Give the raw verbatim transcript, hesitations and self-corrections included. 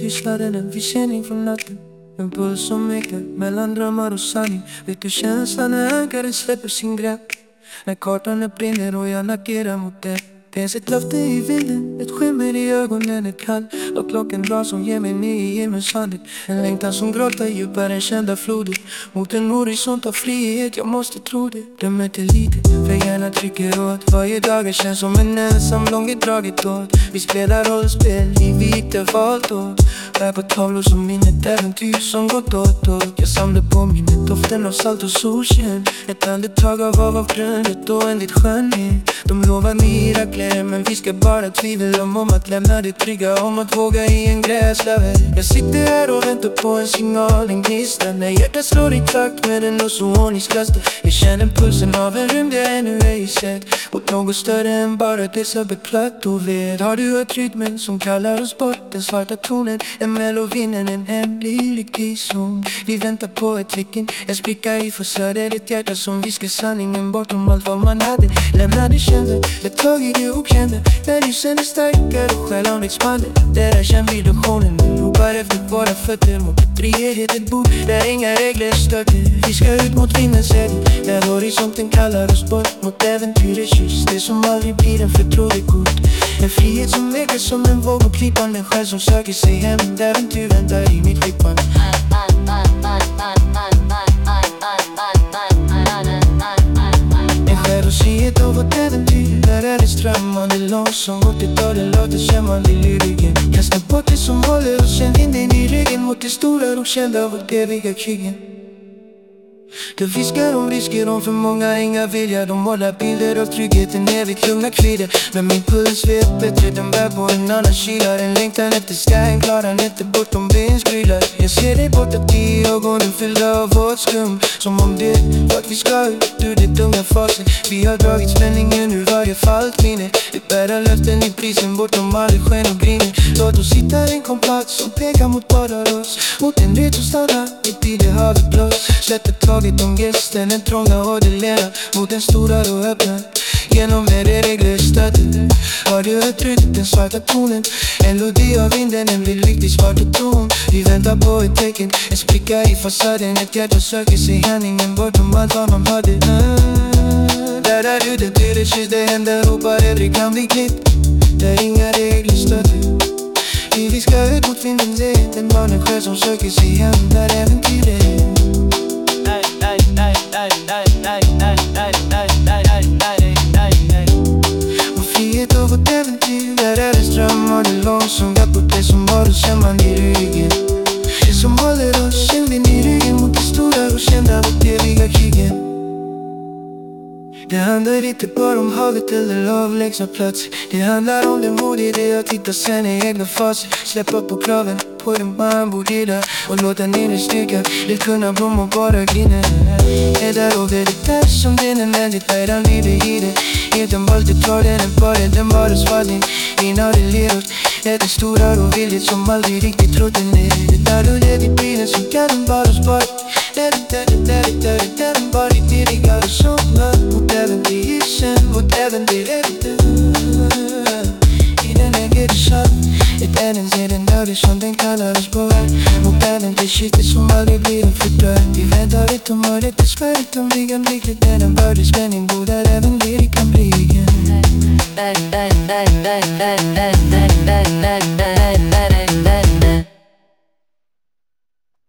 tystnaden, en vision från natten. En puls som ekar mellan drömmar och sanning. Vet du känslan när ankaren släpper sin grepp? När kartan är brinner och jag nackerar mot det. Finns ett löfte i vinden, ett skimmer i ögonen, ett kall. Och klockan drar som ger mig ner i himmelsvandet. En längtan som grottar djupare än kända floder. Mot en horisont av frihet, jag måste tro det. Döm inte lite, för hjärnan trycker åt. Varje dag känns som en ensam långdraget åt. Vi spelar rollspel, liv gick det valt åt. Bär på tavlor som minnet, äventyr som gått åt åt. Jag samlar på minnet, doften av salt och solsken. Ett andetag av hav av grönt och en lit skönhet. De lovar mirakler, men vi ska bara tvivla om, om att lämna det trygga, om att våga i en gräslöv. Jag sitter här och väntar på en signal, en gnista. När hjärtat slår i takt med den ozonisk last. Jag känner pulsen av en rymd jag ännu ej sett. Mot något större än bara dessa betplattowed. Har du hört rytmen som kallar oss bort? Den svarta tonen, en melodin, en hemlig tidszon. Vi väntar på ett tecken, en spricka i fasaden. Ett hjärta som viskar sanningen bortom allt vad man hade. Lämna det kända, ett tag i det okända. När ljusen är starkare och själen expander. Där är kärnvibrationen, vi ropar efter våra fötter. Mot ett frihet, ett bord där inga regler stöter. Vi ska ut mot vindens ägg, där horisonten kallar oss bort. Mot äventyrets ljus, det som aldrig blir en förtrolig kort. En frihet som väcker som en våg och klippan. En själ som söker sig hem, äventyr väntar i mitt klippan. En själ och frihet av vårt äventyr. Där är det strömmande lås som går till dag. Det låter kämmande i lyriken. Kasta bort det som håller oss, känn vinden i ryggen. Mot det stora och kända av vårt eviga krigen. Det viskar om risker, om för många inga vilja. De målar bilder av tryggheten, evigt lugna kvider. Men min puls vet bättre, den bär på en annan kyla. En längtan efter skyn, klarar inte bortom vindsgrylar. Jag ser dig borta i ögonen fyllda av vårt skum. Som om det var att vi ska ut ur det tunga fasen. Vi har dragit spänningen ur varje fallt minne. Vi bärar löften i prisen bortom all sken och griner. Låt oss hitta en kompass som pekar mot bara oss. Mot en ret som stannar mitt i det havet blås. Släpper taget om gästen, den trånga och det lena. Mot den stora och öppna, genom med det regler stöter. Har du hört rytmen, den svarta tonen? En melodi av vinden, en vill riktigt svart och tom. Vi väntar på ett tecken, en spricka i fasaden. Ett hjärta söker sig handlingen bortom allt vad man hade. uh, Där är du, det blir det kyss, det händer, ropar aldrig kan bli klippt. Där inga regler stöter. Vi ska ut mot vinden, det är en barnen själv som söker sig hem. Där äventyret. Vår frihet och vårt äventyr. Där är det strömmar, det långt som går på det som har oss kämman i ryggen. Det som håller oss, känn vind i ryggen. Mot det stora och kända, vårt eviga krigen. Det handlar inte bara om havet eller avlägsna plats. Det handlar om det mod i det att titta sen i egna faser. Släppa på kraven på den man bor i där. Och låta ner styrka, det kunna blomma och bara grina. Är där och det är där som den är nändigt redan i det i det. Inte bara det tar den en bara, den bara svallning. Innan det lever, är det stora och viljet som aldrig riktigt trodde ner. Det där och det är bilen som kan den bara spara. Det är det, det är det, det är det, det är den bara tidigare som mot äventyren, mot äventyret. I den äger det sant. Ett ärende är den döde som den kallar oss på här. Mot äventyrsskiftet som aldrig blir en fördröjd. Vi väntar inte om ödet, det spär inte om vi kan bli klart. När den börjar spänning, där även lyrik kan bli.